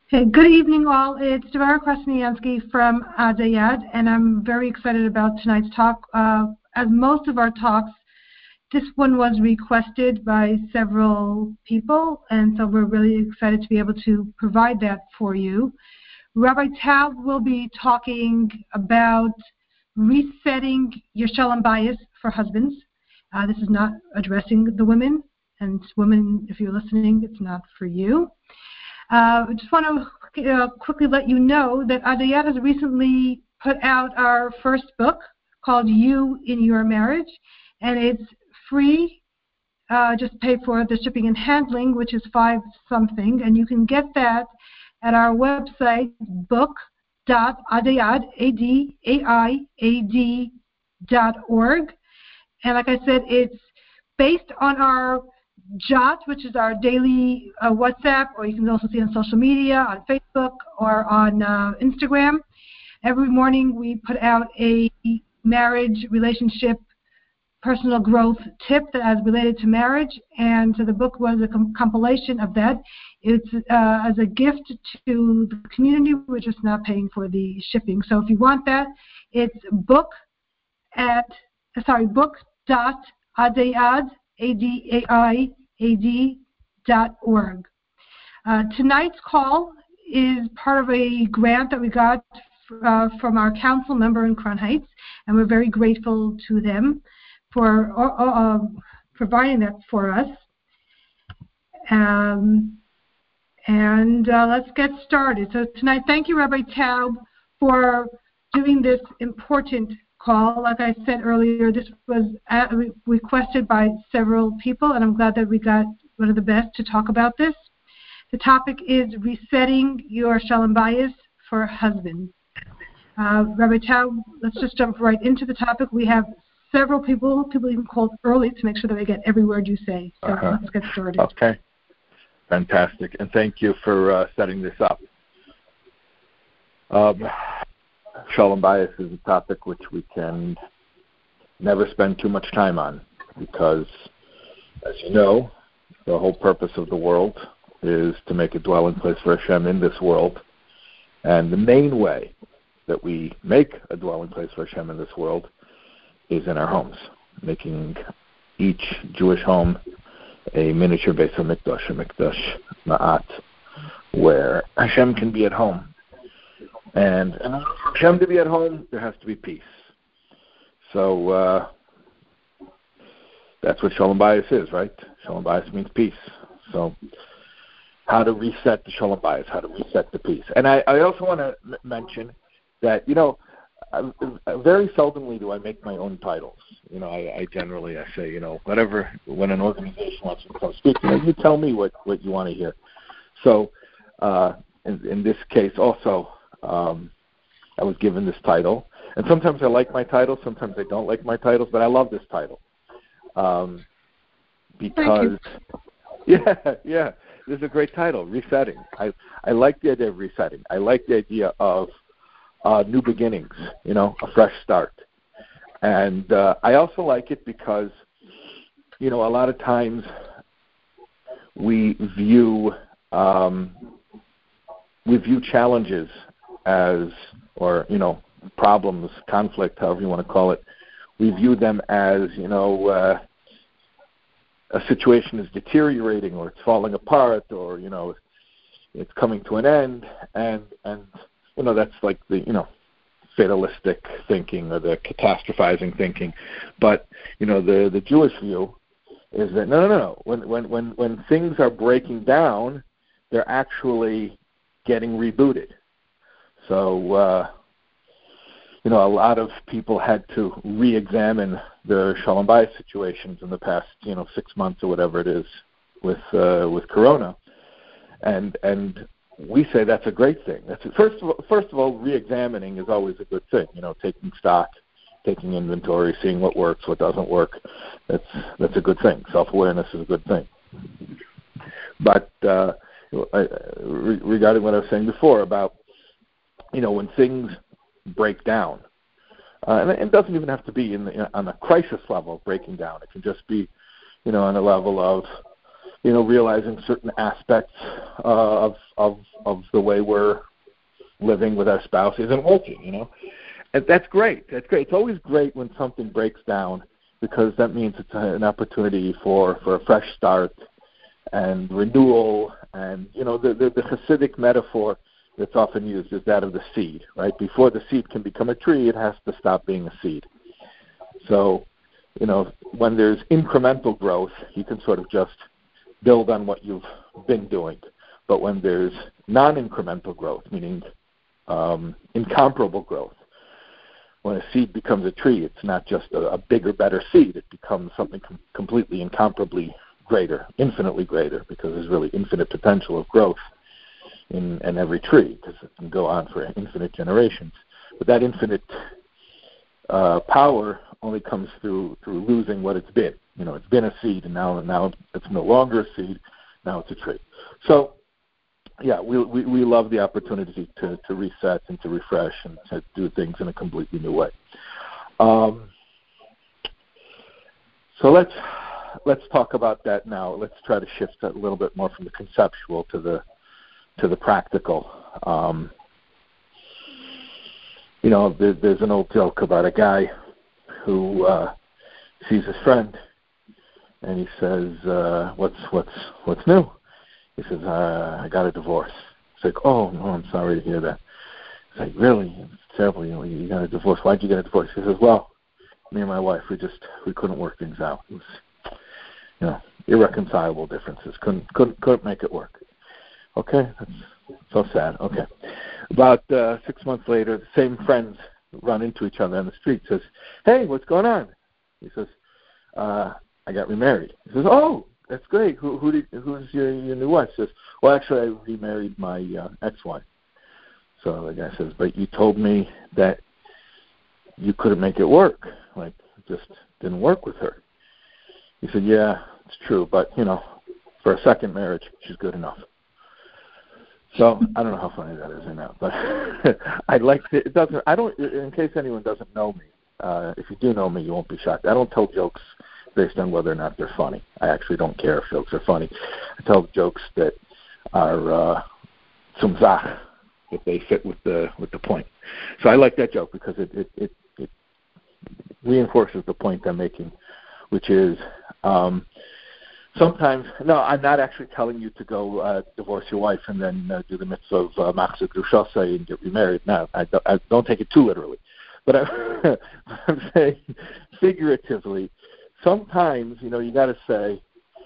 Hey, good evening, all. It's Tamara Krasniansky from Adayad, and I'm very excited about tonight's talk. As most of our talks, this one was requested by several people, and so we're really excited to be able to provide that for you. Rabbi Taub will be talking about resetting your shalom bayis for husbands. This is not addressing the women, and women, if you're listening, it's not for you. I just want to quickly let you know that Adayad has recently put out our first book called You in Your Marriage, and it's free. Just pay for the shipping and handling, which is $5 something, and you can get that at our website, book.adayad, ADAIAD.org. And like I said, it's based on our Jot, which is our daily WhatsApp, or you can also see on social media, on Facebook, or on Instagram. Every morning we put out a marriage, relationship, personal growth tip that is related to marriage, and so the book was a compilation of that. It's as a gift to the community. We're just not paying for the shipping. So if you want that, it's book.adayad, ADAIAD.org. Tonight's call is part of a grant that we got from our council member in Crown Heights, and we're very grateful to them for providing that for us. Let's get started. So tonight, thank you, Rabbi Taub, for doing this important call. Like I said earlier, this was requested by several people, and I'm glad that we got one of the best to talk about this. The topic is resetting your shalom bayis for husbands. Rabbi Taub, let's just jump right into the topic. We have several people even called early to make sure that they get every word you say. So let's get started. Okay. Fantastic. And thank you for setting this up. Shalom bayis is a topic which we can never spend too much time on because, as you know, the whole purpose of the world is to make a dwelling place for Hashem in this world. And the main way that we make a dwelling place for Hashem in this world is in our homes, making each Jewish home a miniature Beis HaMikdash, a Mikdash Ma'at, where Hashem can be at home. And for Hashem to be at home, there has to be peace. So that's what Shalom Bayis is, right? Shalom Bayis means peace. So how to reset the Shalom Bayis, how to reset the peace. And I also want to mention that, very seldomly do I make my own titles. I generally say, whatever, when an organization wants to come speak, you tell me what you want to hear. So in this case also, I was given this title, and sometimes I like my titles, sometimes I don't like my titles, but I love this title because, yeah, this is a great title, Resetting. I like the idea of resetting. I like the idea of new beginnings, a fresh start, and I also like it because, a lot of times we view challenges as, or, problems, conflict, however you want to call it, we view them as, a situation is deteriorating or it's falling apart or, it's coming to an end. And that's like the, fatalistic thinking or the catastrophizing thinking. But, the Jewish view is that, no. When things are breaking down, they're actually getting rebooted. So, a lot of people had to re-examine their Shalom Bayis situations in the past, 6 months or whatever it is with Corona, and we say that's a great thing. That's first of all, re-examining is always a good thing. Taking stock, taking inventory, seeing what works, what doesn't work. That's a good thing. Self-awareness is a good thing. But regarding what I was saying before about, when things break down, and it doesn't even have to be on a crisis level of breaking down. It can just be, on a level of, realizing certain aspects of of the way we're living with our spouse isn't working, And that's great. That's great. It's always great when something breaks down because that means it's an opportunity for a fresh start and renewal. And, the Hasidic metaphor that's often used is that of the seed, right? Before the seed can become a tree, it has to stop being a seed. So, when there's incremental growth, you can sort of just build on what you've been doing. But when there's non-incremental growth, meaning incomparable growth, when a seed becomes a tree, it's not just a bigger, better seed. It becomes something completely incomparably greater, infinitely greater, because there's really infinite potential of growth in every tree, because it can go on for infinite generations. But that infinite power only comes through losing what it's been. It's been a seed, and now it's no longer a seed. Now it's a tree. So, yeah, we love the opportunity to reset and to refresh and to do things in a completely new way. So let's talk about that now. Let's try to shift a little bit more from the conceptual to the practical. There's an old joke about a guy who sees his friend, and he says, "What's new?" He says, "I got a divorce." It's like, "Oh, no, I'm sorry to hear that." It's like, "Really? It's terrible. You got a divorce. Why'd you get a divorce?" He says, "Well, me and my wife, we couldn't work things out. It was, irreconcilable differences. Couldn't make it work." Okay, that's so sad. Okay. About 6 months later, the same friends run into each other on the street. Says, "Hey, what's going on?" He says, "I got remarried." He says, "Oh, that's great. Who's your new wife?" He says, "Well, actually, I remarried my ex-wife." So the guy says, "But you told me that you couldn't make it work. Like, it just didn't work with her." He said, "Yeah, it's true, but for a second marriage, she's good enough." So I don't know how funny that is or not, but I'd like to. It doesn't. I don't. In case anyone doesn't know me, if you do know me, you won't be shocked. I don't tell jokes based on whether or not they're funny. I actually don't care if jokes are funny. I tell jokes that are zum Zach, if they fit with the point. So I like that joke because it reinforces the point I'm making, which is sometimes, no, I'm not actually telling you to go divorce your wife and then do the mitzvah of Machzor Grushasei and get remarried. No, I don't take it too literally. But I'm saying figuratively, sometimes, you got to say,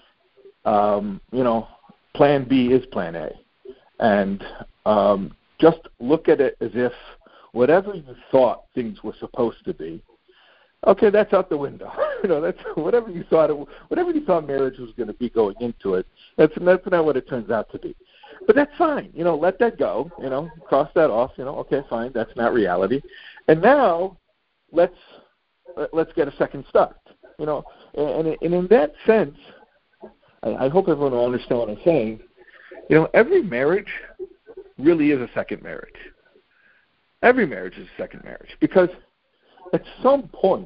plan B is plan A. And just look at it as if whatever you thought things were supposed to be, okay, that's out the window. That's whatever you thought marriage was going to be going into it. That's not what it turns out to be. But that's fine. Let that go. Cross that off. Okay, fine. That's not reality. And now let's get a second start. And in that sense, I hope everyone will understand what I'm saying. Every marriage really is a second marriage. Every marriage is a second marriage because at some point,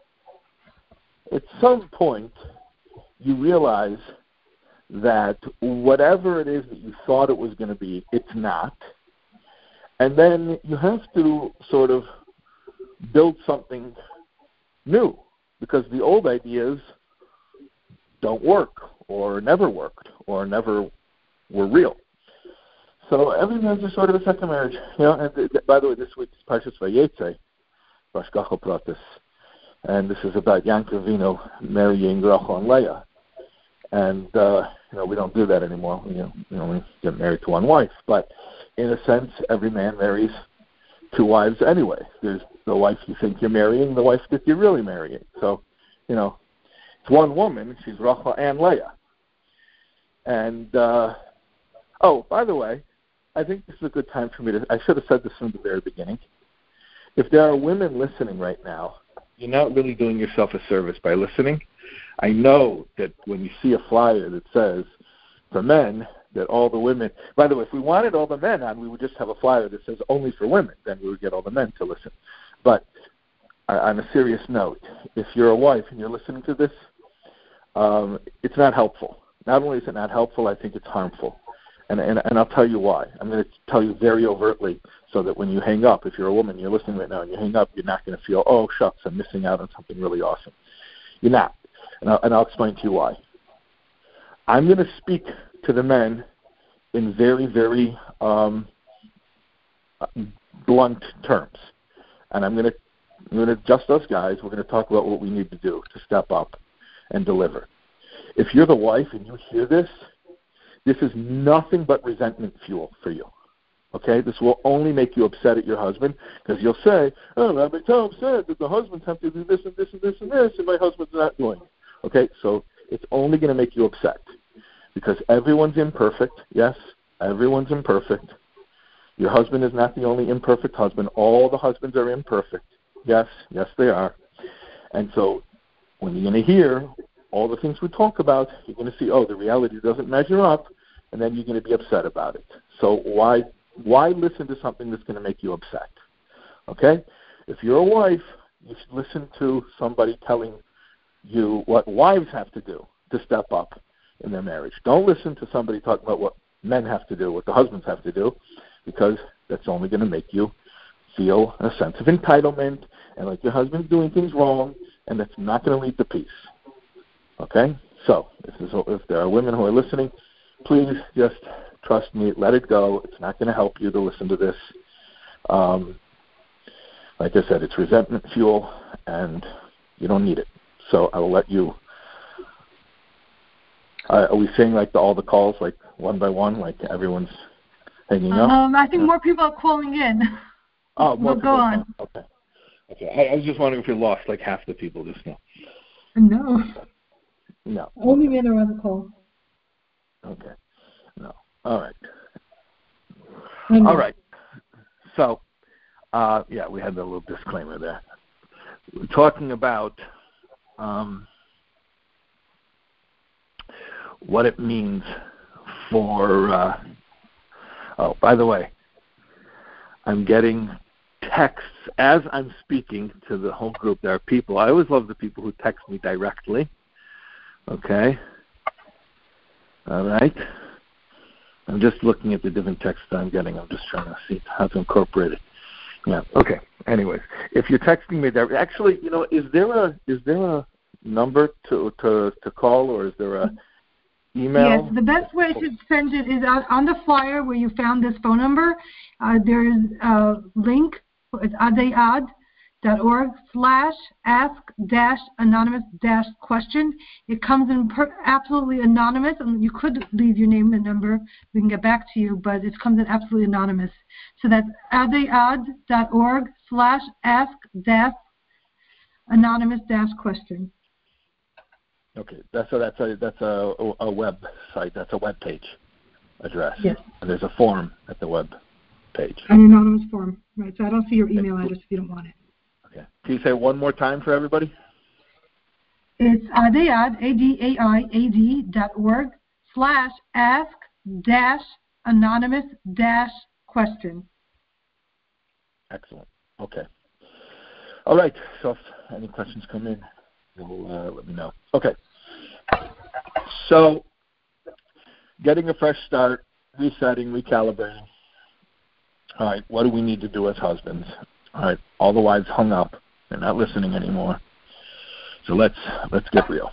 you realize that whatever it is that you thought it was going to be, it's not. And then you have to sort of build something new because the old ideas don't work or never worked or never were real. So every marriage is sort of a second marriage. And by the way, this week's Parshas Vayetze, Vashgacha Pratis, and this is about Yaakov Avinu marrying Rachel and Leah. And we don't do that anymore. We get married to one wife, but in a sense, every man marries two wives anyway. There's the wife you think you're marrying, the wife that you're really marrying. So, it's one woman. She's Rachel and Leah. And by the way, I think this is a good time for me I should have said this from the very beginning. If there are women listening right now, you're not really doing yourself a service by listening. I know that when you see a flyer that says, for men, that all the women... By the way, if we wanted all the men on, we would just have a flyer that says only for women. Then we would get all the men to listen. But on a serious note, if you're a wife and you're listening to this, it's not helpful. Not only is it not helpful, I think it's harmful. And I'll tell you why. I'm going to tell you very overtly so that when you hang up, if you're a woman, you're listening right now, and you hang up, you're not going to feel, oh, shucks, I'm missing out on something really awesome. You're not. And I'll explain to you why. I'm going to speak to the men in very, very blunt terms. And I'm going to just us guys, we're going to talk about what we need to do to step up and deliver. If you're the wife and you hear this is nothing but resentment fuel for you. Okay? This will only make you upset at your husband because you'll say, oh, Rabbi Tom said that the husbands have to do this and this and this and this, and my husband's not doing it. Okay? So it's only going to make you upset because everyone's imperfect. Yes, everyone's imperfect. Your husband is not the only imperfect husband. All the husbands are imperfect. Yes, they are. And so when you're going to hear all the things we talk about, you're going to see, oh, the reality doesn't measure up, and then you're going to be upset about it. So why listen to something that's going to make you upset? Okay? If you're a wife, you should listen to somebody telling you what wives have to do to step up in their marriage. Don't listen to somebody talking about what men have to do, what the husbands have to do, because that's only going to make you feel a sense of entitlement and like your husband's doing things wrong, and that's not going to lead to peace. Okay? So, if there are women who are listening, please just trust me, let it go. It's not going to help you to listen to this. Like I said, it's resentment fuel, and you don't need it. So I will let you. Are we saying like all the calls, like one by one, like everyone's hanging up? I think more people are calling in. Oh, more people. Go on. Okay. I was just wondering if you lost like half the people just now. No. Only men are on the call. Okay. No. All right. All right. So, we had a little disclaimer there. We're talking about what it means for. By the way, I'm getting texts as I'm speaking to the home group. There are people. I always love the people who text me directly. Okay. All right. I'm just looking at the different texts I'm getting. I'm just trying to see how to incorporate it. Yeah. Okay. Anyways, if you're texting me directly, actually, is there a number to call, or is there a email? Yes. The best way to send it is on the flyer where you found this phone number. There is a link. It's adayad.org/ask-anonymous-question. It comes in absolutely anonymous, and you could leave your name and number. We can get back to you, but it comes in absolutely anonymous. So that's adayad.org/ask-anonymous-question. Okay, that's a website. That's a web page address. Yes. And there's a form at the web page. An anonymous form, right? So I don't see your email address if you don't want it. Okay. Can you say one more time for everybody? It's adayad, ADAIAD.org/ask-anonymous-question. Excellent. Okay. All right. So if any questions come in, you'll let me know. Okay. So getting a fresh start, resetting, recalibrating. All right, what do we need to do as husbands? All right, all the wives hung up. They're not listening anymore. So let's get real.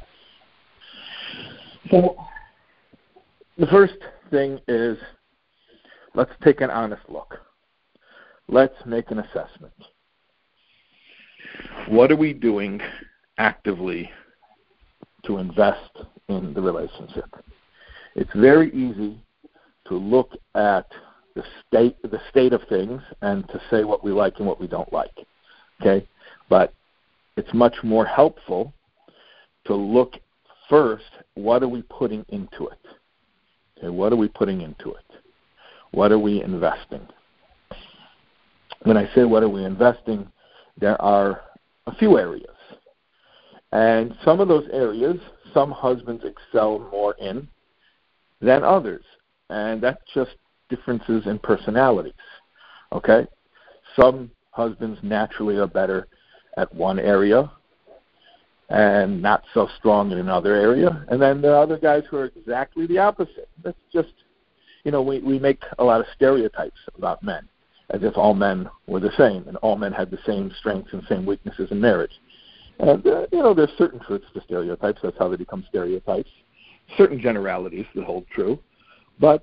So the first thing is let's take an honest look. Let's make an assessment. What are we doing actively to invest in the relationship? It's very easy to look at the state of things and to say what we like and what we don't like. Okay? But it's much more helpful to look first, what are we putting into it? Okay, what are we putting into it? What are we investing? When I say what are we investing, there are a few areas. And some of those areas, some husbands excel more in than others. And that's just differences in personalities. Okay? Some husbands naturally are better at one area and not so strong in another area. And then there are other guys who are exactly the opposite. That's just, we make a lot of stereotypes about men, as if all men were the same and all men had the same strengths and same weaknesses in marriage. And, there's certain truths to stereotypes. That's how they become stereotypes. Certain generalities that hold true. But,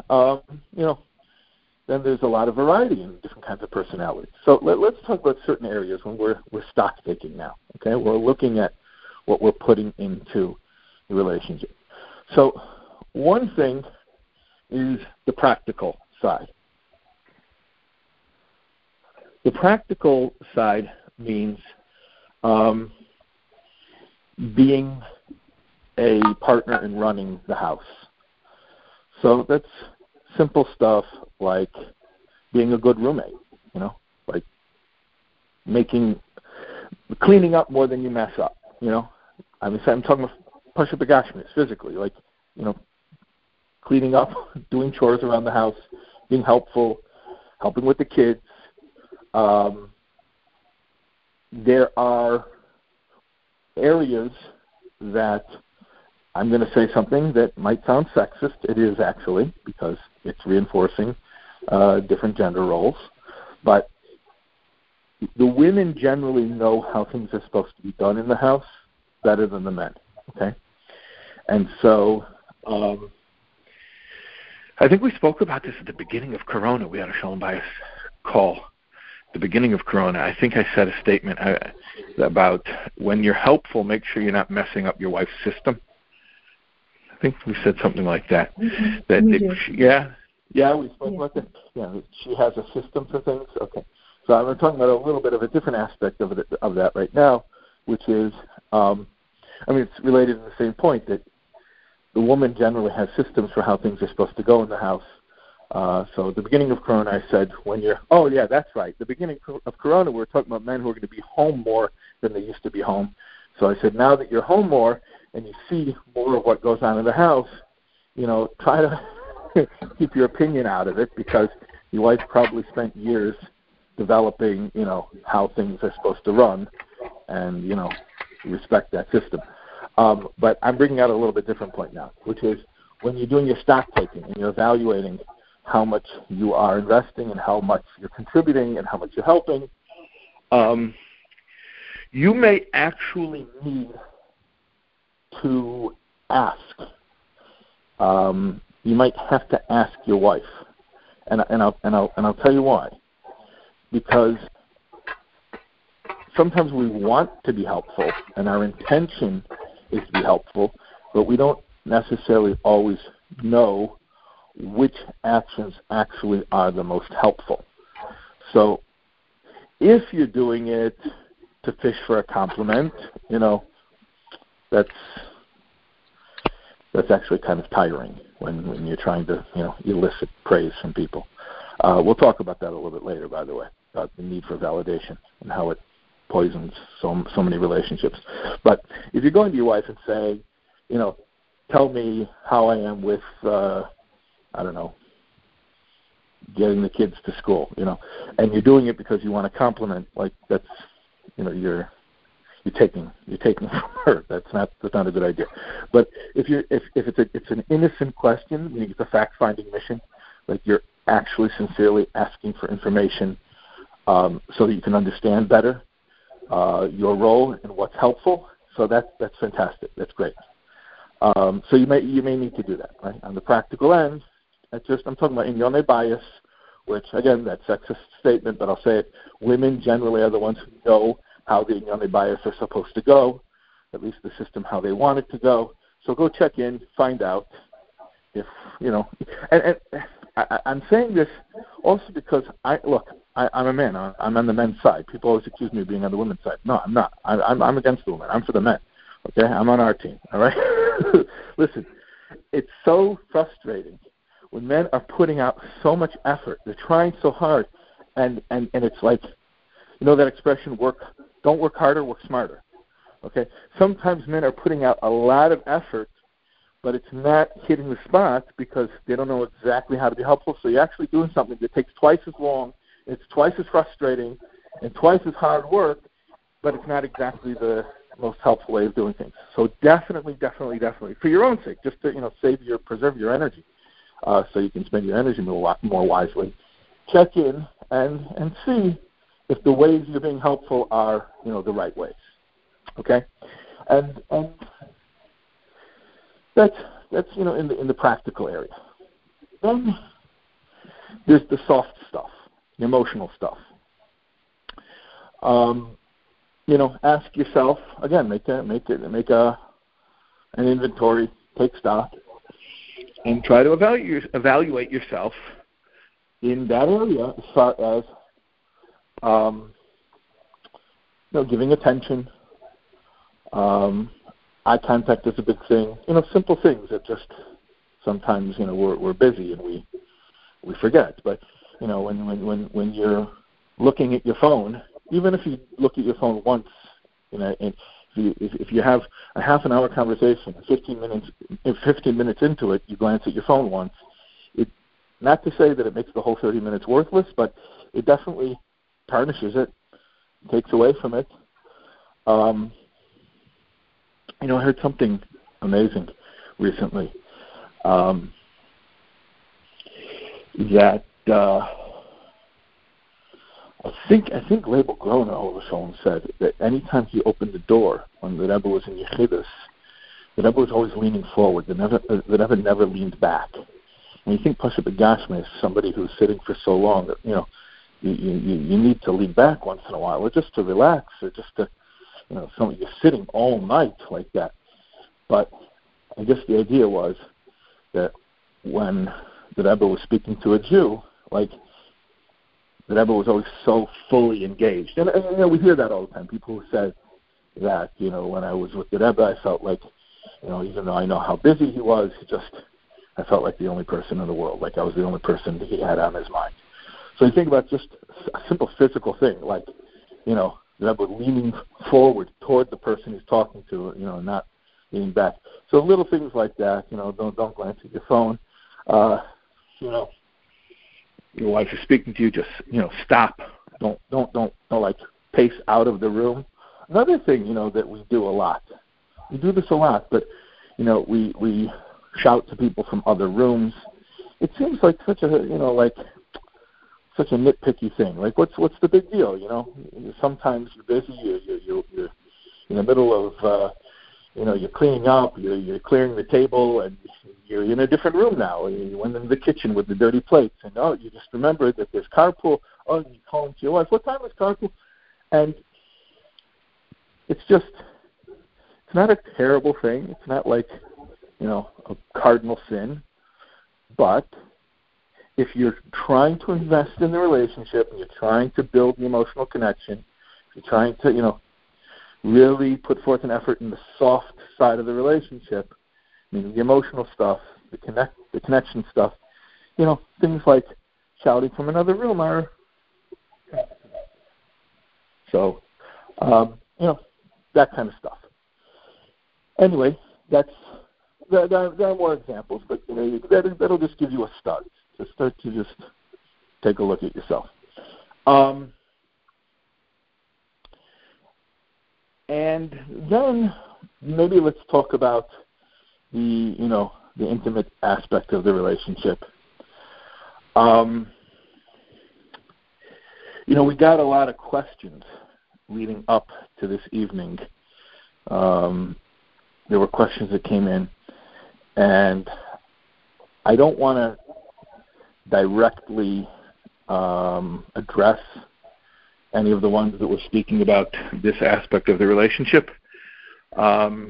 then there's a lot of variety in different kinds of personalities. So let's talk about certain areas when we're stock taking now. Okay, we're looking at what we're putting into the relationship. So one thing is the practical side. The practical side means being a partner in running the house. So that's simple stuff like being a good roommate, like cleaning up more than you mess up, I'm talking about Pasha Begashmis, physically, like, cleaning up, doing chores around the house, being helpful, helping with the kids. There are areas that I'm going to say something that might sound sexist. It is actually, because it's reinforcing different gender roles. But the women generally know how things are supposed to be done in the house better than the men, okay? And so I think we spoke about this at the beginning of Corona. We had a Shalom Bayis call at the beginning of Corona. I think I said a statement about when you're helpful, make sure you're not messing up your wife's system. I think we said something like that. Mm-hmm. We spoke about that. Yeah, she has a system for things. Okay. So I'm talking about a little bit of a different aspect of that right now, which is, it's related to the same point that the woman generally has systems for how things are supposed to go in the house. So at the beginning of Corona, I said, that's right. The beginning of Corona, we were talking about men who are going to be home more than they used to be home. So I said, now that you're home more and you see more of what goes on in the house, try to keep your opinion out of it, because your wife probably spent years developing, how things are supposed to run, and, respect that system. But I'm bringing out a little bit different point now, which is when you're doing your stock taking and you're evaluating how much you are investing and how much you're contributing and how much you're helping, you may actually need to ask. You might have to ask your wife, and I'll tell you why. Because sometimes we want to be helpful, and our intention is to be helpful, but we don't necessarily always know which actions actually are the most helpful. So if you're doing it to fish for a compliment, that's actually kind of tiring when you're trying to, elicit praise from people. We'll talk about that a little bit later, by the way, about the need for validation and how it poisons so many relationships. But if you're going to your wife and say, tell me how I am with, getting the kids to school, and you're doing it because you want a compliment, like that's, you're taking from her. That's not a good idea. But if it's an innocent question, it's a fact-finding mission, like you're actually sincerely asking for information so that you can understand better your role and what's helpful. So that's fantastic. That's great. So you may need to do that, right? On the practical end, I'm talking about Inyonei Bayis, which again, that's sexist statement, but I'll say it. Women generally are the ones who know how the Inyonei Bayis are supposed to go, at least the system how they want it to go. So go check in, find out if And I'm saying this also because I'm a man. I'm on the men's side. People always accuse me of being on the women's side. No, I'm not. I'm against the women. I'm for the men. Okay, I'm on our team. All right. Listen, it's so frustrating when men are putting out so much effort. They're trying so hard, and it's like, that expression, don't work harder, work smarter. Okay. Sometimes men are putting out a lot of effort, but it's not hitting the spot because they don't know exactly how to be helpful. So you're actually doing something that takes twice as long, it's twice as frustrating, and twice as hard work, but it's not exactly the most helpful way of doing things. So definitely, for your own sake, just to preserve your energy, so you can spend your energy more wisely. Check in and see if the ways you're being helpful are, the right ways. Okay? And that's in the practical area. Then there's the soft stuff, the emotional stuff. Ask yourself again. Make an inventory, take stock, and try to evaluate yourself in that area as far as giving attention. Eye contact is a big thing. Simple things that just sometimes we're busy and we forget. But when you're looking at your phone, even if you look at your phone once, and if you have a half an hour conversation, 15 minutes into it, you glance at your phone once. Not to say that it makes the whole 30 minutes worthless, but it definitely tarnishes it, takes away from it. I heard something amazing recently. That I think Leibel Groner over the phone said that anytime he opened the door when the Rebbe was in Yechidus, the Rebbe was always leaning forward. The Rebbe never leaned back. When you think Pasha Begashma is somebody who's sitting for so long, that you need to lean back once in a while, or just to relax, or just to you're sitting all night like that. But I guess the idea was that when the Rebbe was speaking to a Jew, like the Rebbe was always so fully engaged. And we hear that all the time. People who say that, when I was with the Rebbe, I felt like, even though I know how busy he was, I felt like the only person in the world, like I was the only person that he had on his mind. So you think about just a simple physical thing, like, the Rebbe leaning forward toward the person he's talking to, not leaning back. So little things like that, don't glance at your phone. Your wife is speaking to you, just, stop. Don't like pace out of the room. Another thing, that we do a lot. We do this a lot, but, we shout to people from other rooms. It seems like such a nitpicky thing. Like, what's the big deal? Sometimes you're busy. You're in the middle of, you're cleaning up. You're clearing the table, and you're in a different room now. You went into the kitchen with the dirty plates, and you just remembered that there's carpool. Oh, you call to your wife. What time is carpool? And it's not a terrible thing. It's not like a cardinal sin, but if you're trying to invest in the relationship and you're trying to build the emotional connection, if you're trying to, really put forth an effort in the soft side of the relationship, the emotional stuff, the connection stuff, things like shouting from another room are. So, that kind of stuff. Anyway, there are more examples, but that'll just give you a start. To start to just take a look at yourself. And then maybe let's talk about the intimate aspect of the relationship. We got a lot of questions leading up to this evening. There were questions that came in, and I don't want to directly address any of the ones that were speaking about this aspect of the relationship for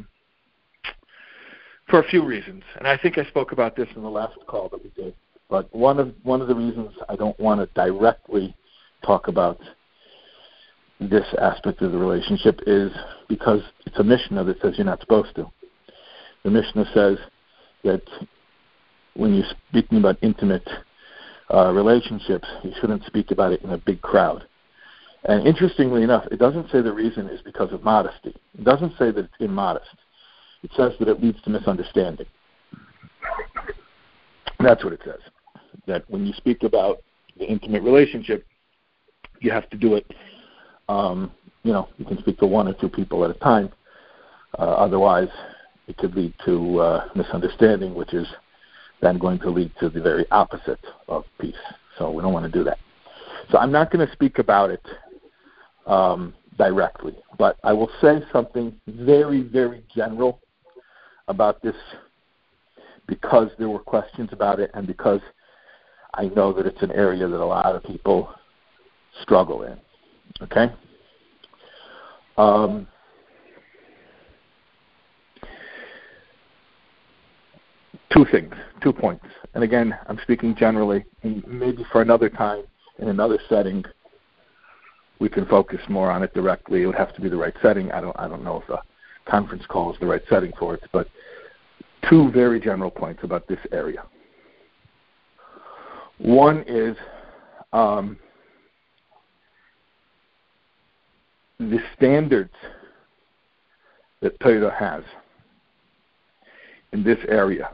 a few reasons. And I think I spoke about this in the last call that we did. But one of the reasons I don't want to directly talk about this aspect of the relationship is because it's a Mishnah that says you're not supposed to. The Mishnah says that when you're speaking about intimate relationships, you shouldn't speak about it in a big crowd. And interestingly enough, it doesn't say the reason is because of modesty. It doesn't say that it's immodest. It says that it leads to misunderstanding. That's what it says. That when you speak about the intimate relationship, you have to do it, you can speak to one or two people at a time. Otherwise, it could lead to misunderstanding, which is then going to lead to the very opposite of peace. So we don't want to do that. So I'm not going to speak about it directly, but I will say something very, very general about this because there were questions about it and because I know that it's an area that a lot of people struggle in. Okay? Two things, 2 points. And again, I'm speaking generally, and maybe for another time, in another setting, we can focus more on it directly. It would have to be the right setting. I don't know if a conference call is the right setting for it, but 2 very general points about this area. One is the standards that Torah has in this area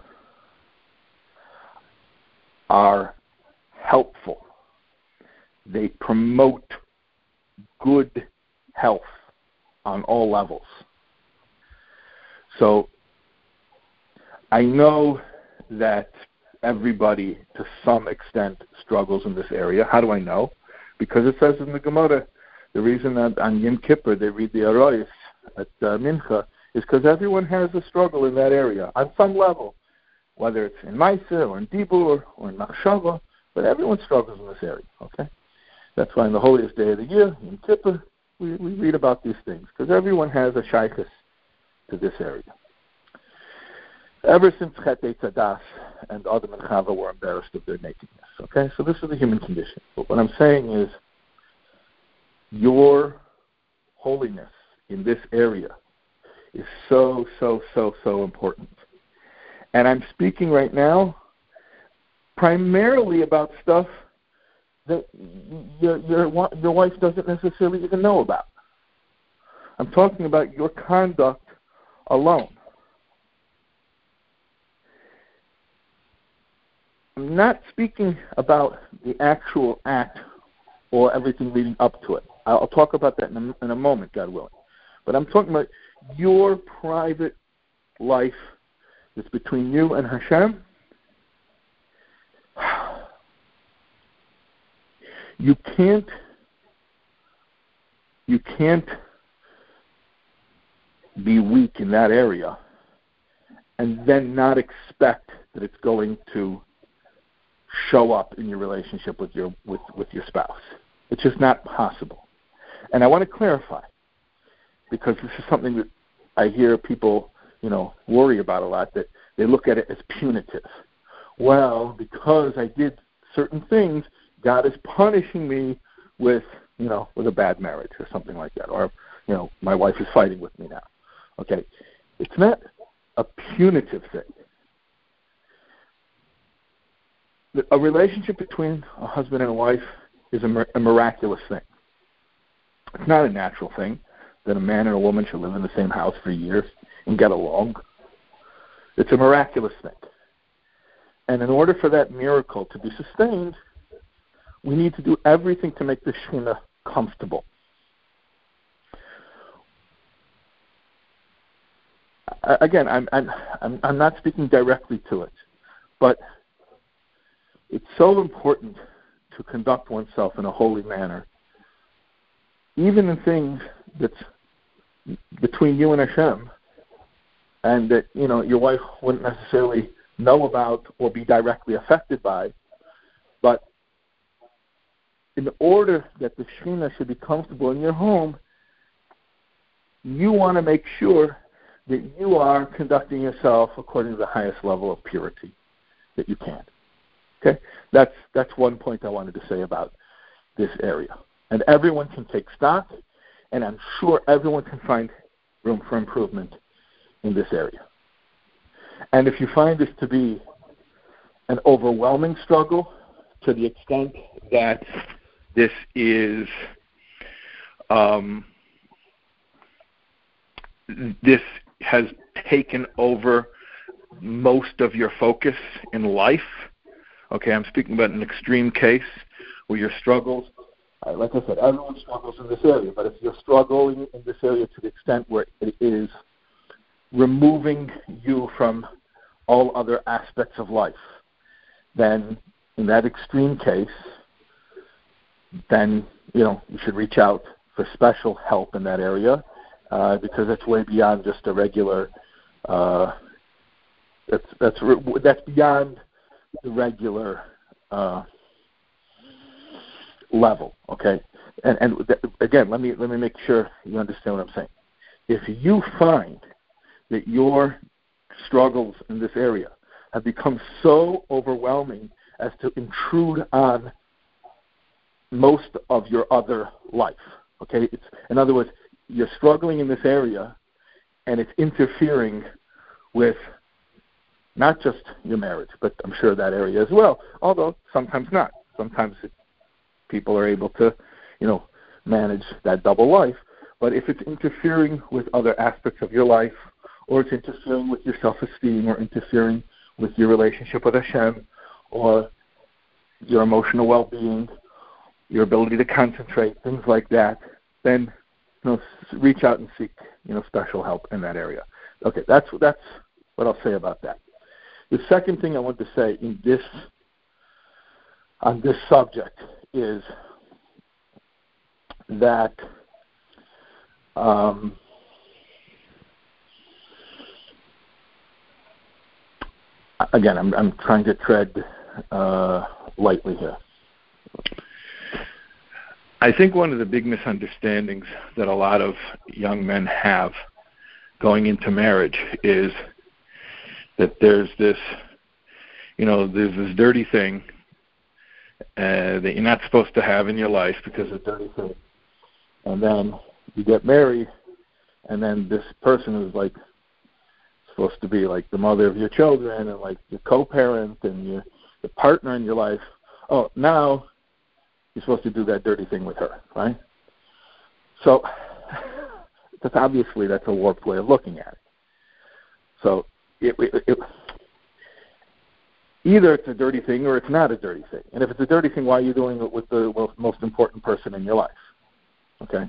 are helpful. They promote good health on all levels. So I know that everybody, to some extent, struggles in this area. How do I know? Because it says in the Gemara, the reason that on Yom Kippur they read the Arois at Mincha is because everyone has a struggle in that area on some level, whether it's in Maaseh or in Dibur or in Machshava, but everyone struggles in this area, okay? That's why on the holiest day of the year, Yom Kippur, we read about these things, because everyone has a shaykhus to this area. Ever since Chet Eitzadas and Adam and Chava were embarrassed of their nakedness, okay? So this is the human condition. But what I'm saying is, your holiness in this area is so, so, so, so important. And I'm speaking right now primarily about stuff that your wife doesn't necessarily even know about. I'm talking about your conduct alone. I'm not speaking about the actual act or everything leading up to it. I'll talk about that in a moment, God willing. But I'm talking about your private life that's between you and Hashem. You can't be weak in that area and then not expect that it's going to show up in your relationship with your spouse. It's just not possible. And I want to clarify, because this is something that I hear people, worry about a lot, that they look at it as punitive. Well, because I did certain things, God is punishing me with a bad marriage or something like that. Or, my wife is fighting with me now. Okay. It's not a punitive thing. A relationship between a husband and a wife is a miraculous thing. It's not a natural thing that a man and a woman should live in the same house for years and get along. It's a miraculous thing. And in order for that miracle to be sustained, we need to do everything to make the Shekhinah comfortable. Again, I'm not speaking directly to it, but it's so important to conduct oneself in a holy manner, even in things that's between you and Hashem, and that your wife wouldn't necessarily know about or be directly affected by. But in order that the Shekhinah should be comfortable in your home, you want to make sure that you are conducting yourself according to the highest level of purity that you can. Okay? That's one point I wanted to say about this area. And everyone can take stock, and I'm sure everyone can find room for improvement in this area. And if you find this to be an overwhelming struggle to the extent that this is this has taken over most of your focus in life, okay, I'm speaking about an extreme case where your struggles, like I said, everyone struggles in this area, but if you're struggling in this area to the extent where it is removing you from all other aspects of life, then in that extreme case, then you should reach out for special help in that area, because it's way beyond just a regular. That's beyond the regular level. Okay, and again, let me make sure you understand what I'm saying. If you find that your struggles in this area have become so overwhelming as to intrude on most of your other life, okay? In other words, you're struggling in this area, and it's interfering with not just your marriage, but I'm sure that area as well, although sometimes not. Sometimes people are able to, manage that double life. But if it's interfering with other aspects of your life, or it's interfering with your self-esteem, or interfering with your relationship with Hashem, or your emotional well-being, your ability to concentrate, things like that, then reach out and seek special help in that area. Okay, that's what I'll say about that. The second thing I want to say on this subject is that again, I'm trying to tread lightly here. I think one of the big misunderstandings that a lot of young men have going into marriage is that there's this dirty thing that you're not supposed to have in your life because of dirty thing. And then you get married, and then this person is like supposed to be like the mother of your children and like your co-parent and the partner in your life. Oh, now you're supposed to do that dirty thing with her, right? So that's a warped way of looking at it. So either it's a dirty thing or it's not a dirty thing. And if it's a dirty thing, why are you doing it with the most important person in your life? Okay?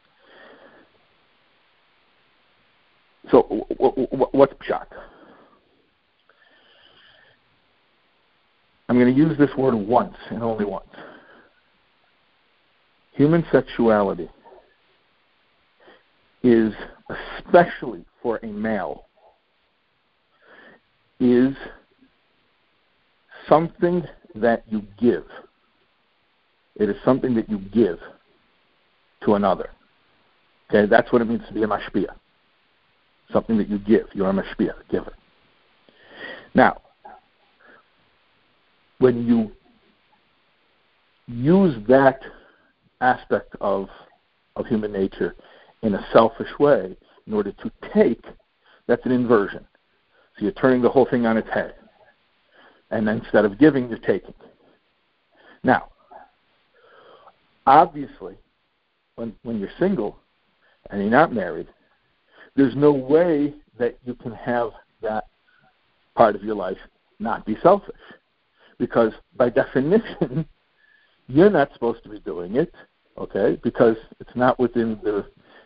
So what's pshat? I'm going to use this word once and only once. Human sexuality is, especially for a male, is something that you give. It is something that you give to another. Okay, that's what it means to be a mashpia. Something that you give. You're a mashpia, giver. Now, when you use that aspect of human nature in a selfish way in order to take, that's an inversion. So you're turning the whole thing on its head. And then instead of giving, you're taking. Now, obviously, when you're single and you're not married, there's no way that you can have that part of your life not be selfish. Because by definition, you're not supposed to be doing it, okay? Because it's not within the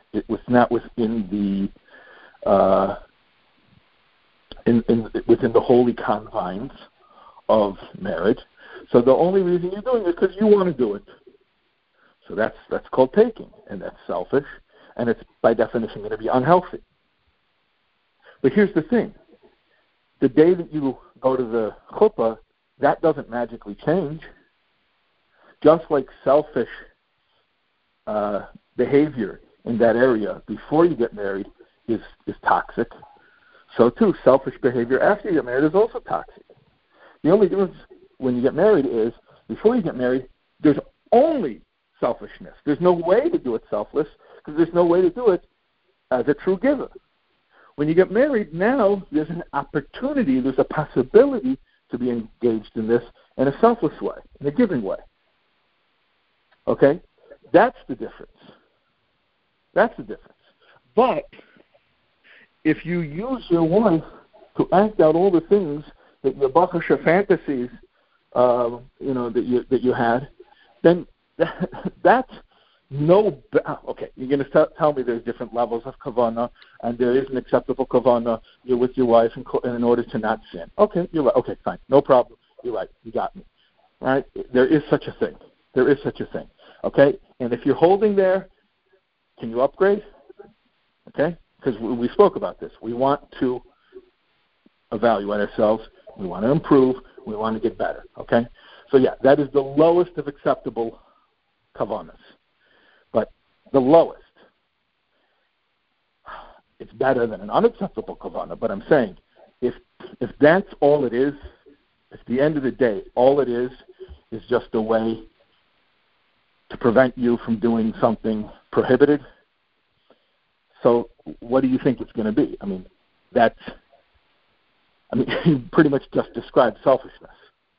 holy confines of marriage. So the only reason you're doing it is because you want to do it. So that's called taking, and that's selfish, and it's by definition going to be unhealthy. But here's the thing: the day that you go to the chuppah, that doesn't magically change. Just like selfish behavior in that area before you get married is toxic, so too selfish behavior after you get married is also toxic. The only difference when you get married is before you get married, there's only selfishness. There's no way to do it selfless because there's no way to do it as a true giver. When you get married, now there's an opportunity, there's a possibility to be engaged in this in a selfless way, in a giving way. Okay? That's the difference. That's the difference. But if you use your wife to act out all the things that your Bachasha fantasies, that you had, then that's Okay, you're going to tell me there's different levels of kavanah, and there is an acceptable kavanah. You're with your wife in order to not sin. Okay, you're right. Okay, fine, no problem. You're right. You got me. Right? There is such a thing. There is such a thing. Okay, and if you're holding there, can you upgrade? Okay, because we spoke about this. We want to evaluate ourselves. We want to improve. We want to get better. Okay, so yeah, that is the lowest of acceptable kavanahs. But the lowest, it's better than an unacceptable kavanah. But I'm saying, if that's all it is, at the end of the day, all it is just a way to prevent you from doing something prohibited. So what do you think it's going to be? You pretty much just described selfishness.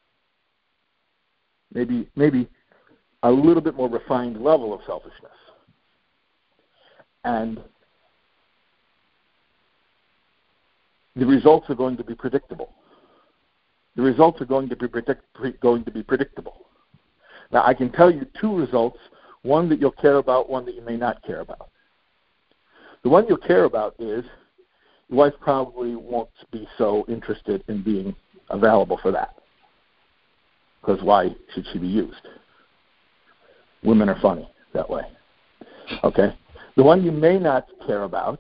Maybe a little bit more refined level of selfishness. And the results are going to be predictable. The results are going to be predictable. Now, I can tell you two results, one that you'll care about, one that you may not care about. The one you'll care about is your wife probably won't be so interested in being available for that. Because why should she be used? Women are funny that way. Okay? The one you may not care about,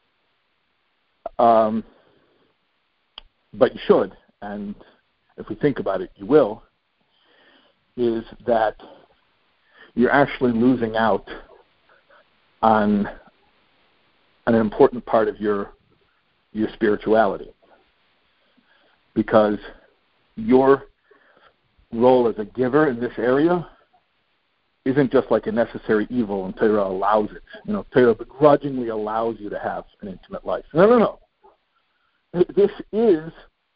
but you should, and if we think about it, you will, is that you're actually losing out on an important part of your spirituality. Because your role as a giver in this area isn't just like a necessary evil and Torah allows it. Torah begrudgingly allows you to have an intimate life. No. This is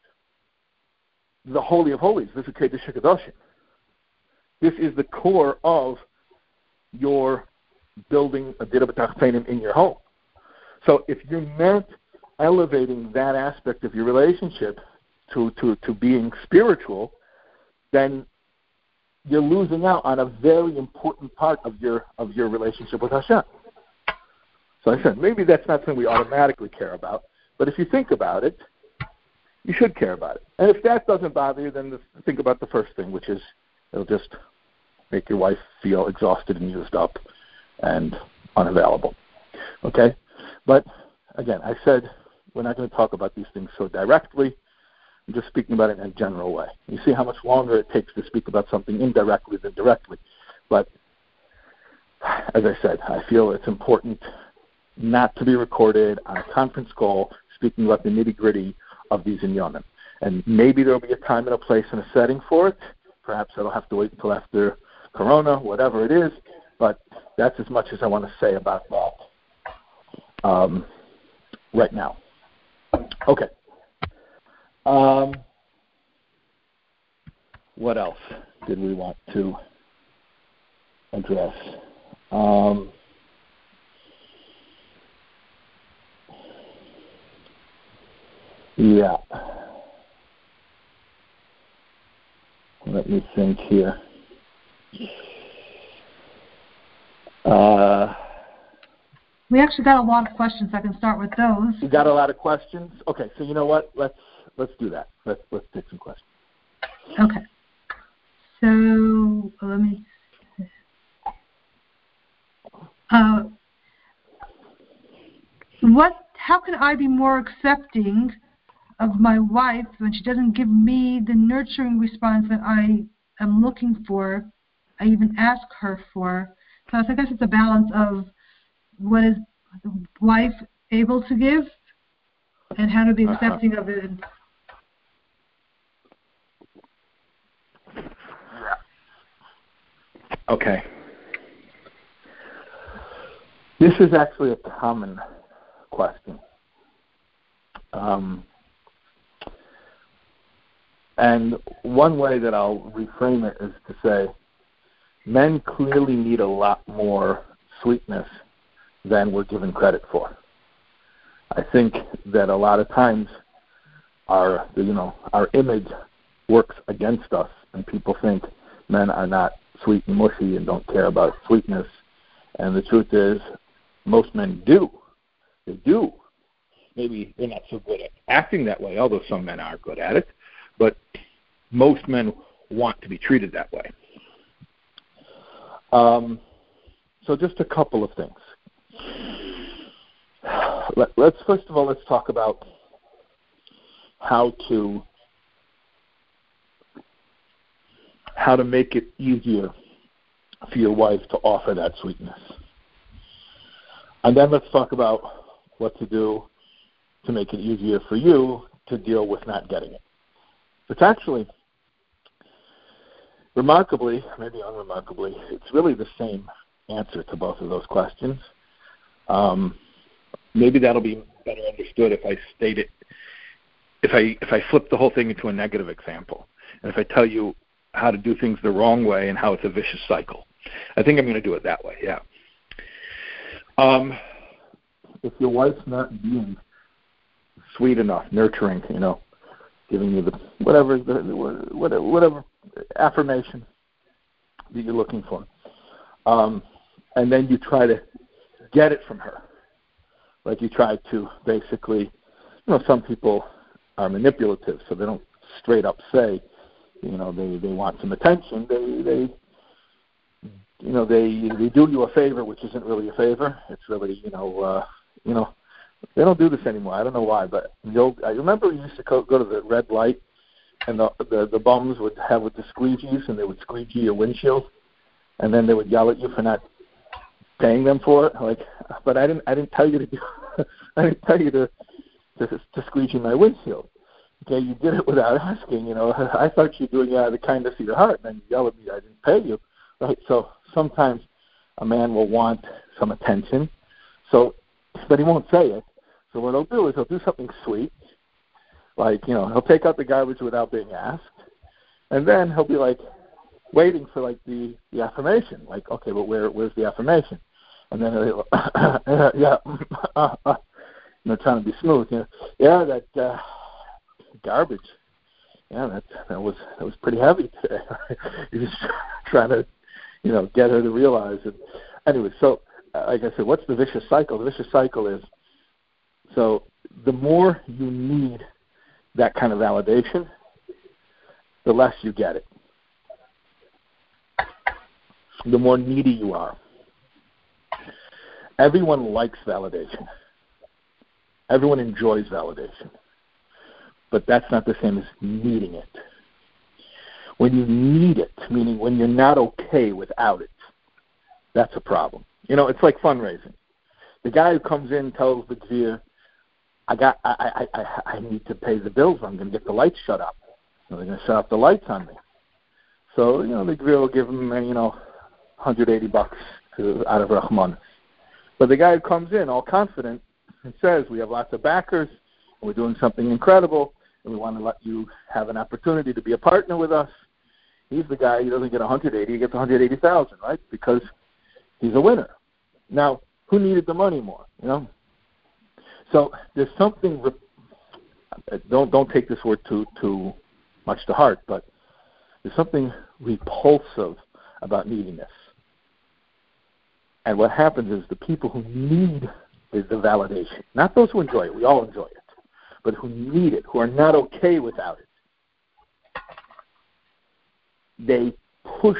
the Holy of Holies. This is Kodesh HaKadoshim. This is the core of your building a Dira B'Tachtonim in your home. So if you're not elevating that aspect of your relationship to being spiritual, then you're losing out on a very important part of your relationship with Hashem. So I said, maybe that's not something we automatically care about, but if you think about it, you should care about it. And if that doesn't bother you, then think about the first thing, which is it'll just make your wife feel exhausted and used up and unavailable. Okay? But, again, I said we're not going to talk about these things so directly. I'm just speaking about it in a general way. You see how much longer it takes to speak about something indirectly than directly. But, as I said, I feel it's important not to be recorded on a conference call speaking about the nitty-gritty of these inyanim. And maybe there will be a time and a place and a setting for it. Perhaps I don't have to wait until after Corona, whatever it is. But that's as much as I want to say about that right now. Okay. What else did we want to address? Yeah. Let me think here. We actually got a lot of questions. I can start with those. You got a lot of questions? Okay, so you know what? Let's do that. Let's take some questions. Okay. So let me. How can I be more accepting of my wife when she doesn't give me the nurturing response that I am looking for? I even ask her for. So I guess it's a balance of what is the wife able to give and how to be accepting of it. Okay. This is actually a common question. And one way that I'll reframe it is to say men clearly need a lot more sweetness than we're given credit for. I think that a lot of times our image works against us, and people think men are not sweet and mushy and don't care about sweetness, And the truth is, most men do. They do. Maybe they're not so good at acting that way, although some men are good at it. But most men want to be treated that way. So just a couple of things. Let's first of all, let's talk about how to make it easier for your wife to offer that sweetness. And then let's talk about what to do to make it easier for you to deal with not getting it. It's actually, remarkably, maybe unremarkably, it's really the same answer to both of those questions. Maybe that'll be better understood if I state it, if I flip the whole thing into a negative example, and if I tell you how to do things the wrong way and how it's a vicious cycle. I think I'm going to do it that way, yeah. If your wife's not being sweet enough, nurturing, giving you the whatever affirmation that you're looking for, and then you try to get it from her, like you try to basically, some people are manipulative, so they don't straight up say, they want some attention. They do you a favor, which isn't really a favor. It's really, they don't do this anymore. I don't know why, but I remember we used to go to the red light, and the bums would have with the squeegees, and they would squeegee your windshield, and then they would yell at you for not paying them for it. But I didn't tell you to do. I didn't tell you to squeegee my windshield. Okay, you did it without asking. I thought you were doing it out of the kindness of your heart, and then you yell at me, I didn't pay you. Right? So sometimes a man will want some attention, but he won't say it. So what he'll do is he'll do something sweet, like, he'll take out the garbage without being asked, and then he'll be waiting for the affirmation. Okay, but where's the affirmation? And then he'll trying to be smooth. That garbage. Yeah, that was pretty heavy today. He's trying to, get her to realize it. Anyway, so like I said, what's the vicious cycle? The vicious cycle is, so the more you need that kind of validation, the less you get it. The more needy you are. Everyone likes validation. Everyone enjoys validation. But that's not the same as needing it. When you need it, meaning when you're not okay without it, that's a problem. It's like fundraising. The guy who comes in tells the Gvir, I need to pay the bills. I'm going to get the lights shut up. They're going to shut off the lights on me. So, the Gvir will give him, $180 out of Rahman. But the guy who comes in all confident and says, we have lots of backers, and we're doing something incredible, and we want to let you have an opportunity to be a partner with us. He's the guy, he doesn't get 180, he gets 180,000, right? Because he's a winner. Now, who needed the money more, So there's something, don't take this word too much to heart, but there's something repulsive about neediness. And what happens is the people who need the validation, not those who enjoy it, we all enjoy it, but who need it, who are not okay without it, they push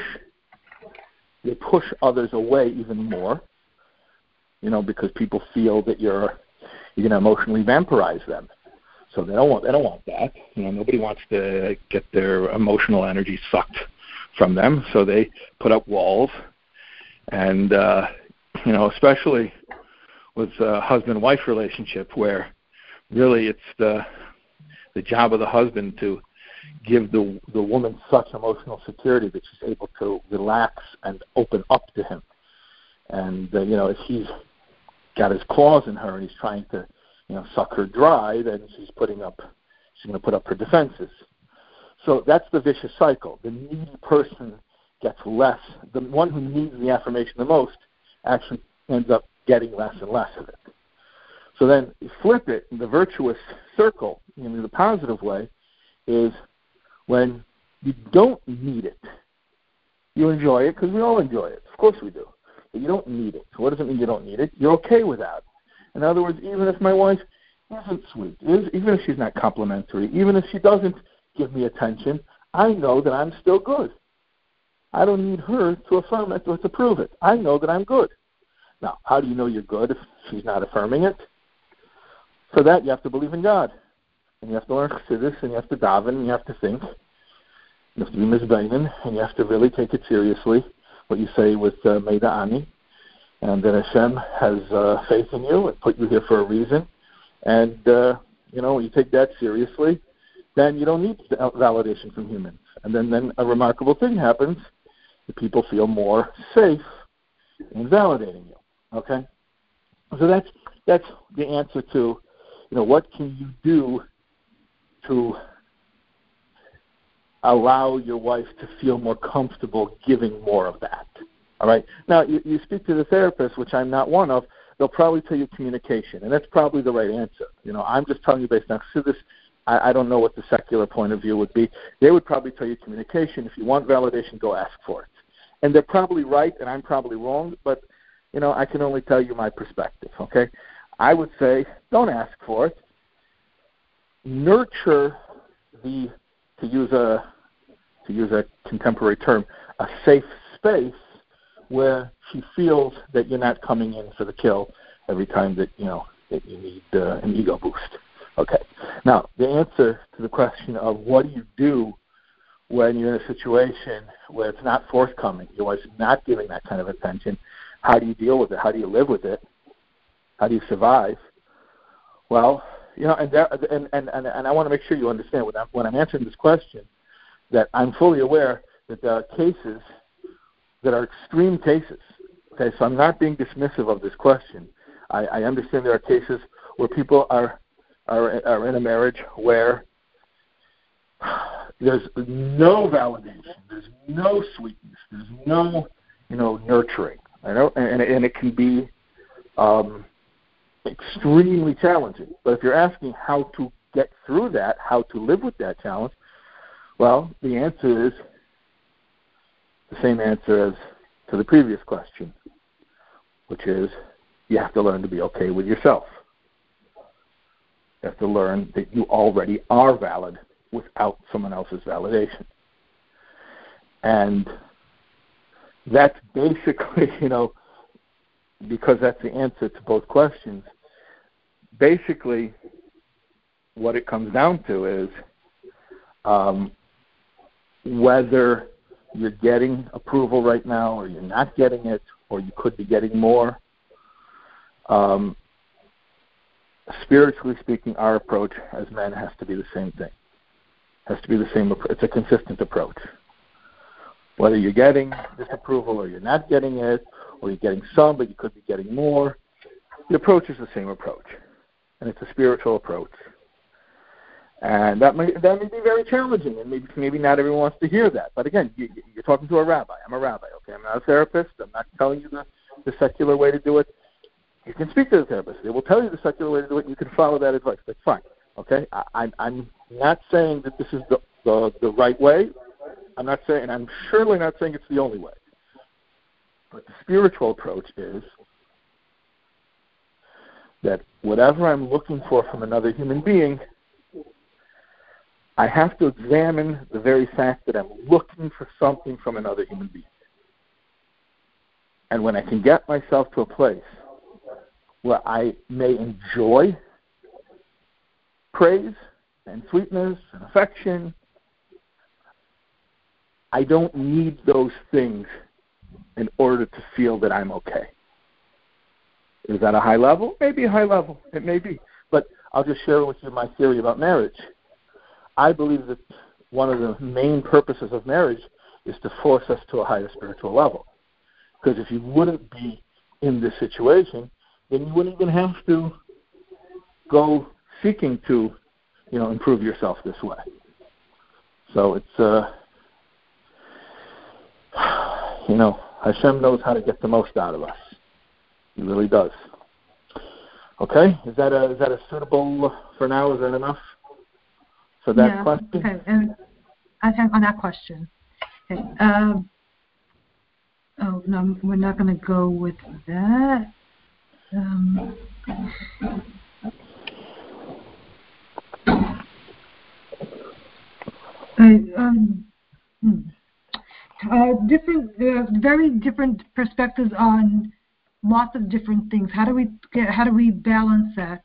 others away even more, because people feel that you're going to emotionally vampirize them. So they don't want that. Nobody wants to get their emotional energy sucked from them. So they put up walls, and especially with a husband-wife relationship, where really it's the job of the husband to give the woman such emotional security that she's able to relax and open up to him. And if he's got his claws in her and he's trying to suck her dry, then she's going to put up her defenses. So that's the vicious cycle. The needy person gets less. The one who needs the affirmation the most actually ends up getting less and less of it. So then you flip it, the virtuous circle, in the positive way, is when you don't need it. You enjoy it because we all enjoy it. Of course we do. but you don't need it. So what does it mean you don't need it? You're okay without it. In other words, even if my wife isn't sweet, even if she's not complimentary, even if she doesn't give me attention, I know that I'm still good. I don't need her to affirm it or to prove it. I know that I'm good. Now, how do you know you're good if she's not affirming it? For that, you have to believe in God. And you have to learn chassidus, and you have to daven, and you have to think. You have to be mizbeinin, and you have to really take it seriously, what you say with Meida Ani, and that Hashem has faith in you and put you here for a reason. And, when you take that seriously, then you don't need validation from humans. And then a remarkable thing happens. The people feel more safe in validating you. Okay? So that's the answer to, what can you do to allow your wife to feel more comfortable giving more of that. All right? Now, you speak to the therapist, which I'm not one of, they'll probably tell you communication, and that's probably the right answer. I'm just telling you based on this. I don't know what the secular point of view would be. They would probably tell you communication. If you want validation, go ask for it. And they're probably right, and I'm probably wrong, but, I can only tell you my perspective, okay? I would say don't ask for it. Nurture to use a contemporary term, a safe space where she feels that you're not coming in for the kill every time that that you need an ego boost. Okay. Now, the answer to the question of what do you do when you're in a situation where it's not forthcoming, your wife's not giving that kind of attention, how do you deal with it? How do you live with it? How do you survive? Well, and I want to make sure you understand when I'm answering this question that I'm fully aware that there are cases that are extreme cases. Okay, so I'm not being dismissive of this question. I understand there are cases where people are in a marriage where there's no validation, there's no sweetness, there's no nurturing. And it can be extremely challenging. But if you're asking how to get through that, how to live with that challenge, well, the answer is the same answer as to the previous question, which is you have to learn to be okay with yourself. You have to learn that you already are valid without someone else's validation. And that's basically, because that's the answer to both questions, basically what it comes down to is whether you're getting approval right now or you're not getting it or you could be getting more. Spiritually speaking, our approach as men has to be the same thing. Has to be the same. It's a consistent approach. Whether you're getting this approval or you're not getting it, or you're getting some but you could be getting more, the approach is the same approach. And it's a spiritual approach. And that may be very challenging, and maybe not everyone wants to hear that. But again, you're talking to a rabbi. I'm a rabbi, okay? I'm not a therapist. I'm not telling you the secular way to do it. You can speak to the therapist. They will tell you the secular way to do it, and you can follow that advice. That's fine, okay? I'm not saying that this is the right way. I'm surely not saying it's the only way. But the spiritual approach is that whatever I'm looking for from another human being, I have to examine the very fact that I'm looking for something from another human being. And when I can get myself to a place where I may enjoy praise and sweetness and affection, I don't need those things in order to feel that I'm okay. Is that a high level? Maybe a high level. It may be. But I'll just share with you my theory about marriage. I believe that one of the main purposes of marriage is to force us to a higher spiritual level. Because if you wouldn't be in this situation, then you wouldn't even have to go seeking to, improve yourself this way. So it's, Hashem knows how to get the most out of us. He really does. Okay, is that a suitable for now? Is that enough for that question? Okay, and I think on that question. Okay. no, we're not going to go with that. Very different perspectives on lots of different things. How do we balance that?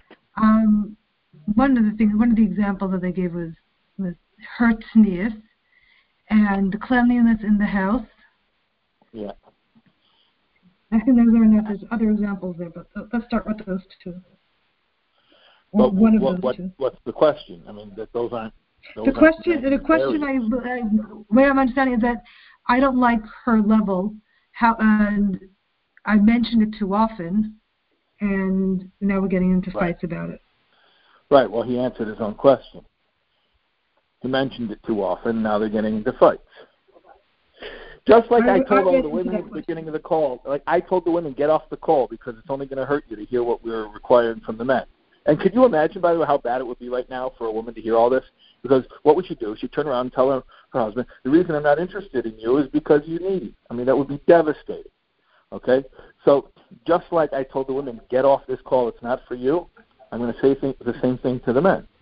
One of the examples that they gave was her tznius and the cleanliness in the house. Yeah. I think there's other examples there, but let's start with those two. But what's the question? I mean, that those aren't. The question, way I'm understanding is that I don't like her level. And I mentioned it too often, and now we're getting into fights about it. Right. Well, he answered his own question. He mentioned it too often. Now they're getting into fights. Just like I told all the women at the beginning of the call, like I told the women, get off the call because it's only going to hurt you to hear what we're requiring from the men. And could you imagine, by the way, how bad it would be right now for a woman to hear all this? Because what would she do? She'd turn around and tell her husband, the reason I'm not interested in you is because you need it. I mean, that would be devastating. Okay? So just like I told the women, get off this call, it's not for you, I'm going to say the same thing to the men.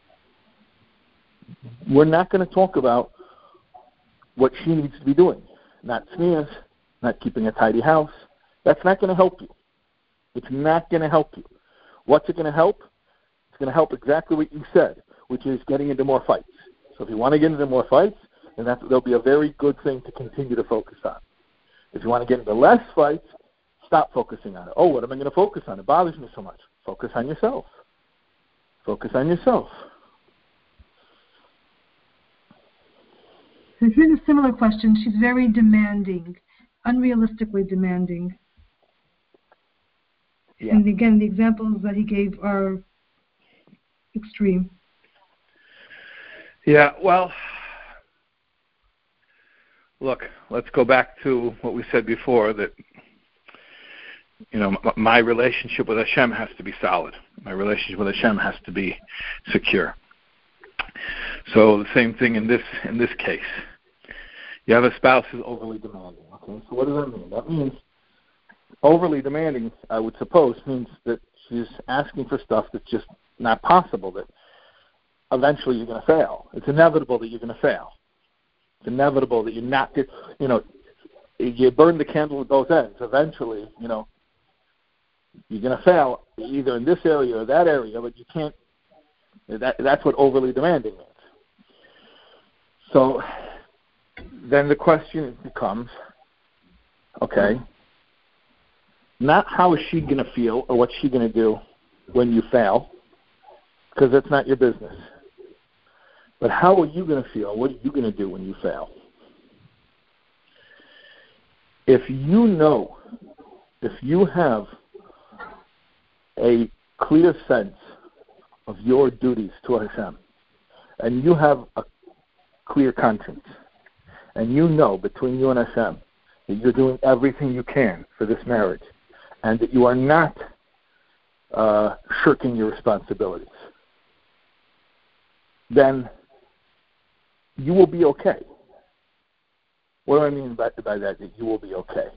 We're not going to talk about what she needs to be doing. Not sneers, not keeping a tidy house. That's not going to help you. It's not going to help you. What's it going to help? It's going to help exactly what you said, which is getting into more fights. So if you want to get into more fights, then that'll be a very good thing to continue to focus on. If you want to get into less fights, stop focusing on it. Oh, what am I going to focus on? It bothers me so much. Focus on yourself. Focus on yourself. Here's a similar question. She's very demanding, unrealistically demanding. Yeah. And again, the examples that he gave are extreme. Yeah, well, look, let's go back to what we said before, that, you know, my relationship with Hashem has to be solid. My relationship with Hashem has to be secure. So the same thing in this case. You have a spouse who's overly demanding. Okay, so what does that mean? That means overly demanding, I would suppose, means that she's asking for stuff that's just not possible, that eventually you're going to fail. It's inevitable that you're going to fail. It's inevitable that you're not, you burn the candle at both ends. Eventually, you're going to fail either in this area or that area, but you can't, that's what overly demanding means. So then the question becomes, okay, not how is she going to feel or what's she going to do when you fail, because that's not your business. But how are you going to feel? What are you going to do when you fail? If you have a clear sense of your duties to Hashem, and you have a clear conscience, and you know between you and Hashem that you're doing everything you can for this marriage, and that you are not shirking your responsibilities, then you will be okay. What do I mean by that you will be okay?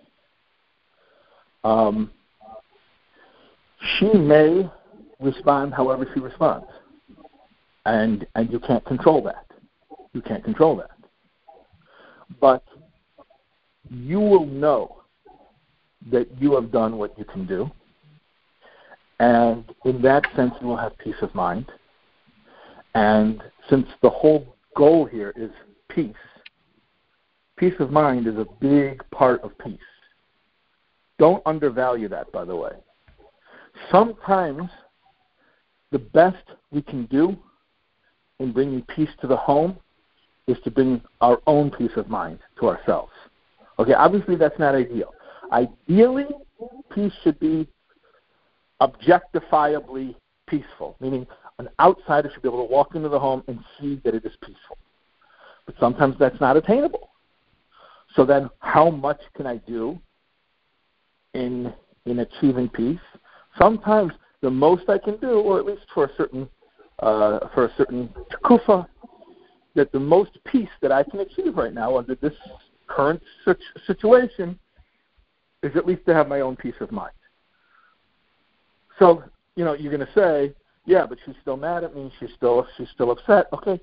She may respond however she responds, and you can't control that. You can't control that. But you will know that you have done what you can do, and in that sense you will have peace of mind. And since the whole goal here is peace, peace of mind is a big part of peace. Don't undervalue that, by the way. Sometimes the best we can do in bringing peace to the home is to bring our own peace of mind to ourselves. Okay, obviously that's not ideal. Ideally, peace should be objectifiably peaceful, meaning an outsider should be able to walk into the home and see that it is peaceful. But sometimes that's not attainable. So then how much can I do in achieving peace? Sometimes the most I can do, or at least for a certain tekufa, that the most peace that I can achieve right now under this current situation is at least to have my own peace of mind. So, you're going to say, yeah, but she's still mad at me. She's still upset. Okay.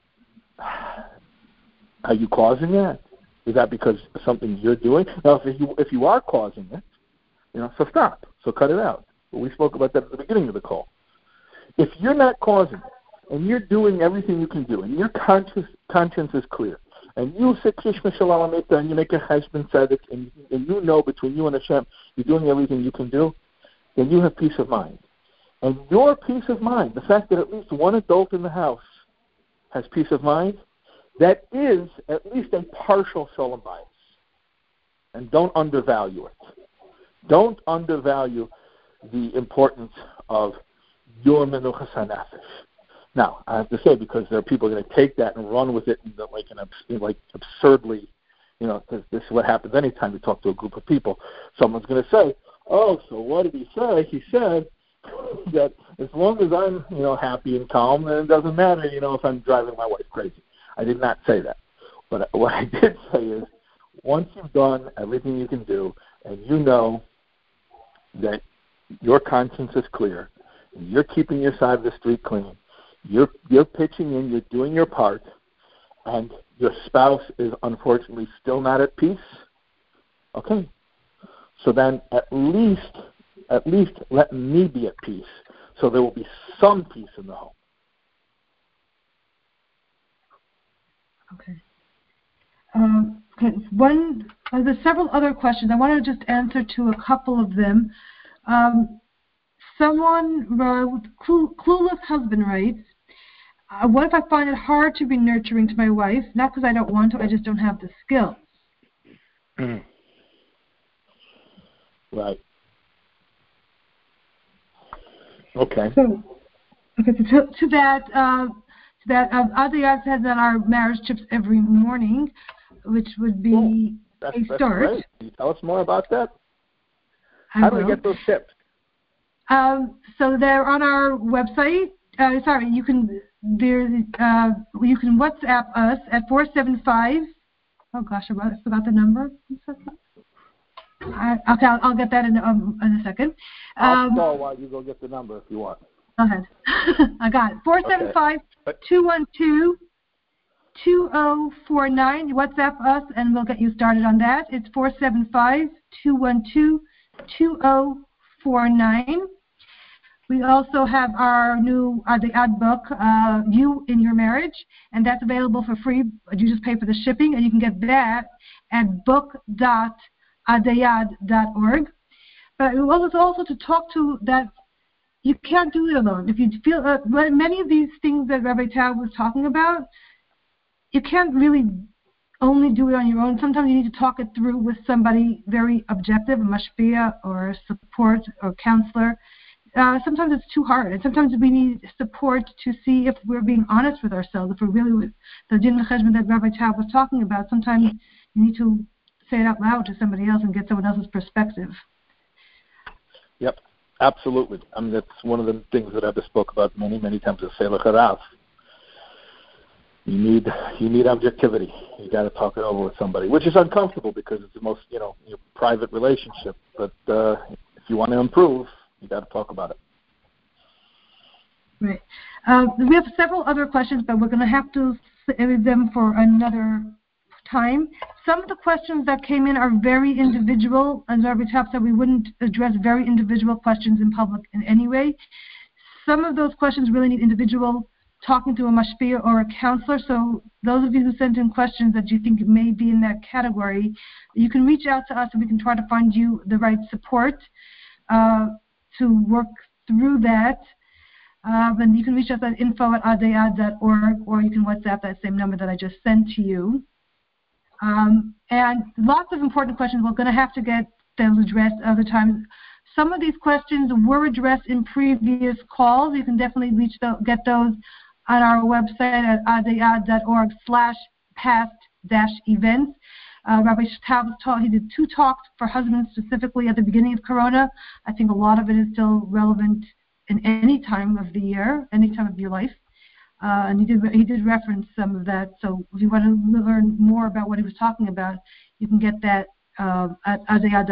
Are you causing that? Is that because of something you're doing? Now, if you are causing it, so stop. So cut it out. We spoke about that at the beginning of the call. If you're not causing it, and you're doing everything you can do, and your conscience is clear, and you say Kishma Shalom Amita, and you make a Cheshbon Tzedek, and you know between you and Hashem, you're doing everything you can do, then you have peace of mind. And your peace of mind, the fact that at least one adult in the house has peace of mind, that is at least a partial Shalom Bayis. And don't undervalue it. Don't undervalue the importance of your Menuchas HaNefesh. Now, I have to say, because there are people going to take that and run with it like absurdly, because this is what happens anytime you talk to a group of people. Someone's going to say, oh, so what did he say? He said that as long as I'm, happy and calm, then it doesn't matter, if I'm driving my wife crazy. I did not say that. But what I did say is, once you've done everything you can do, and you know that your conscience is clear, and you're keeping your side of the street clean, you're pitching in, you're doing your part, and your spouse is unfortunately still not at peace, okay. So then at least let me be at peace, so there will be some peace in the home. Okay. There's several other questions. I want to just answer to a couple of them. Someone wrote, Clueless Husband writes, what if I find it hard to be nurturing to my wife? Not because I don't want to, I just don't have the skills. Right. Okay. So to that, Adiyat says that our marriage tips every morning, which would be that's start. Great. Can you tell us more about that? How do we get those tips? So they're on our website. You can WhatsApp us at 475. Oh gosh, I forgot the number. Okay, I'll get that in a second. I'll call while you go get the number if you want. Go ahead. I got it. 475-212-2049. You WhatsApp us and we'll get you started on that. It's 475-212-2049. We also have our new Adiyad book, You in Your Marriage, and that's available for free. You just pay for the shipping, and you can get that at book.adiyad.org. But we want also to talk to that you can't do it alone. If you feel many of these things that Rabbi Tab was talking about, you can't really only do it on your own. Sometimes you need to talk it through with somebody very objective, a mashpia or a support or counselor. Sometimes it's too hard, and sometimes we need support to see if we're being honest with ourselves, if we're really with the din cheshbon that Rabbi Tab was talking about. Sometimes you need to say it out loud to somebody else and get someone else's perspective. Yep, absolutely. I mean, that's one of the things that I've spoke about many, many times at Selech Harav. You need objectivity. You got to talk it over with somebody, which is uncomfortable because it's the most, your private relationship. But if you want to improve, you got to talk about it. Right. We have several other questions, but we're going to have to save them for another time. Some of the questions that came in are very individual, and Rabbi Tab said we wouldn't address very individual questions in public in any way. Some of those questions really need individual talking to a mashpia or a counselor. So those of you who sent in questions that you think may be in that category, you can reach out to us and we can try to find you the right support to work through that. And you can reach us at info@adiyad.org, or you can WhatsApp that same number that I just sent to you. And lots of important questions. We're going to have to get those addressed other times. Some of these questions were addressed in previous calls. You can definitely get those on our website at adiyad.org/past-events. Rabbi Tab he did 2 talks for husbands specifically at the beginning of Corona. I think a lot of it is still relevant in any time of the year, any time of your life. And he did reference some of that. So if you want to learn more about what he was talking about, you can get that at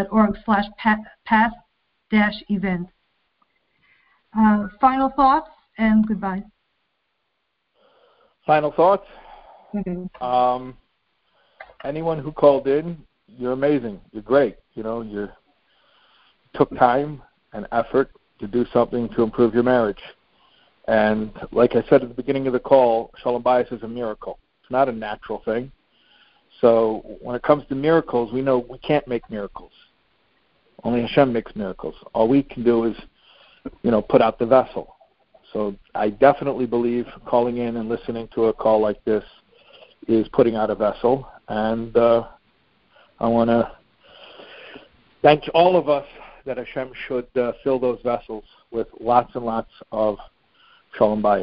azayad.org/past-events. Final thoughts and goodbye. Final thoughts? Anyone who called in, you're amazing. You're great. You took time and effort to do something to improve your marriage. And like I said at the beginning of the call, Shalom Bayis is a miracle. It's not a natural thing. So when it comes to miracles, we know we can't make miracles. Only Hashem makes miracles. All we can do is, put out the vessel. So I definitely believe calling in and listening to a call like this is putting out a vessel. And I want to thank all of us that Hashem should fill those vessels with lots and lots of Shalom Bayis.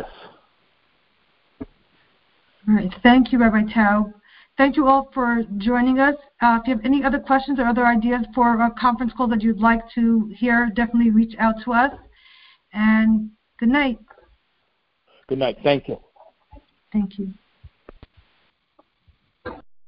All right. Thank you, Rabbi Tao. Thank you all for joining us. If you have any other questions or other ideas for a conference call that you'd like to hear, definitely reach out to us. And good night. Good night. Thank you. Thank you.